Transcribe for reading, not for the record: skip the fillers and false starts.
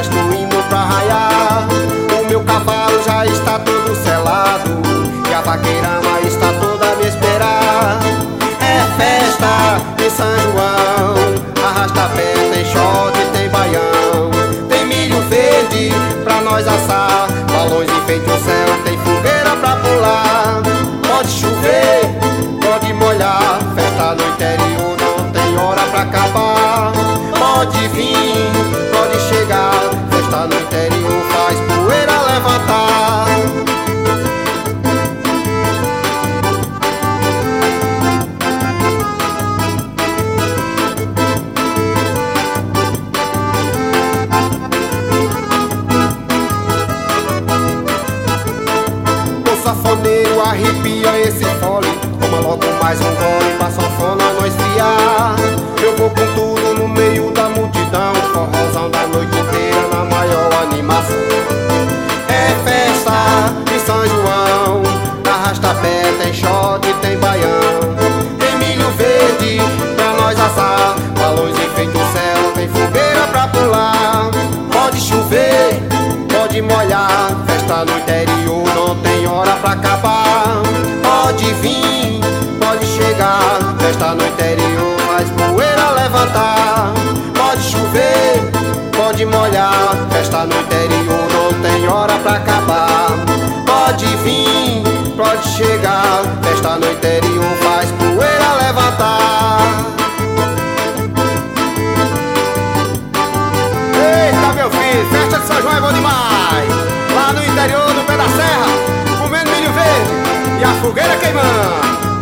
estou indo pra arraiar. O meu cavalo já está todo selado e a vaqueirama está toda a me esperar. É festa em São João, arrasta-pé, tem shot, tem baião, tem milho verde pra nós assar, balões enfeitam o céu, tem fogueira pra pular. Pode chover, pode molhar, festa no interior não tem hora pra acabar. Pode vir, pode chegar, festa no interior faz poeira levantar. O sanfoneiro arrepia esse fole, toma logo mais um gole pra sanfona não esfriar. Eu vou com tudo no meio da multidão, forrozão da noite inteira na maior animação. É festa de São João, arrasta-pé, tem shot, tem baião, tem milho verde pra nós assar, balões enfeitam o céu, tem fogueira pra pular. Pode chover, pode molhar, festa no interior não tem hora pra acabar. Pode vir, pode chegar, festa no interior faz poeira levantar. Pode chover, pode molhar, festa no interior não tem hora pra acabar. Pode vir, pode chegar, festa no interior faz poeira levantar. Eita, meu filho, festa de São João é bom demais. Lá no interior, no pé da serra, comendo milho verde e a fogueira queimando.